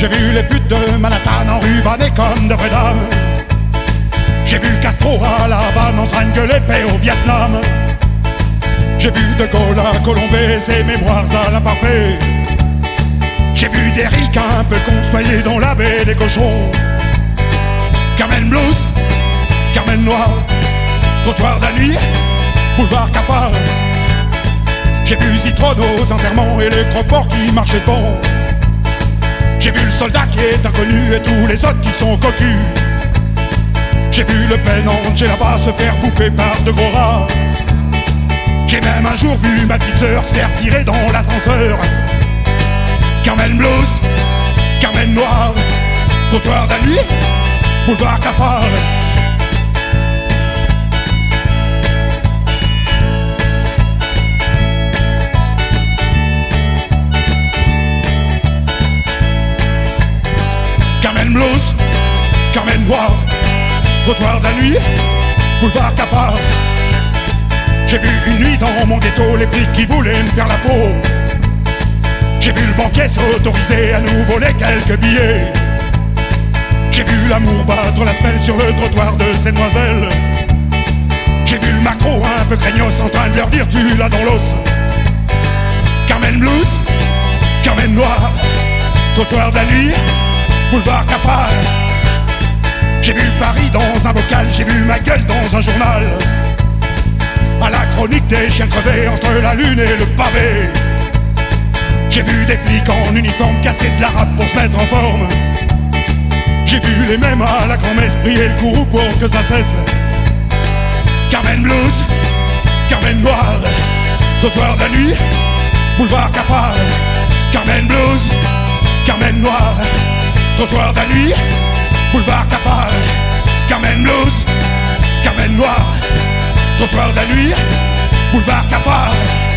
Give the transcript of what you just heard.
J'ai vu les putes de Manhattan enrubannées comme de vraies dames. J'ai vu Castro à La Havane en train de gueuler paix au Vietnam. J'ai vu De Gaulle à Colombey, ses mémoires à l'imparfait. J'ai vu des ricains un peu consoyés dans la baie des cochons. Carmen Blues, Carmen Noir, trottoir de la nuit, boulevard Capar. J'ai vu Zitrone aux enterrements et les croque-morts qui marchaient devant. J'ai vu le soldat qui est inconnu et tous les autres qui sont cocus. J'ai vu Le Pen en là-bas se faire bouffer par de gros rats. J'ai même un jour vu ma petite sœur se faire tirer dans l'ascenseur. Carmen Blues, Carmen Noir, trottoir de la nuit, boulevard Capar. Carmen Blues, Carmen Noir, trottoir de la nuit, boulevard Capar. J'ai vu une nuit dans mon ghetto les flics qui voulaient me faire la peau. J'ai vu le banquier s'autoriser à nous voler quelques billets. J'ai vu l'amour battre la semelle sur le trottoir de ces demoiselles. J'ai vu le macro un peu craignos en train de leur dire tu l'as dans l'os. Carmen Blues, Carmen Noir, trottoir de la nuit, boulevard Capar. J'ai vu Paris dans un bocal, j'ai vu ma gueule dans un journal. À la chronique des chiens crevés entre la lune et le pavé. J'ai vu des flics en uniforme casser de la rap pour se mettre en forme. J'ai vu les mêmes à la grand-messe prier le gourou pour que ça cesse. Carmen Blues, Carmen Noir, trottoir de la nuit, boulevard Capar. Carmen Blues, Carmen Noir, trottoir de la nuit, boulevard Capar. Carmen Blues, Carmen Noir, trottoir de la nuit, boulevard Capar.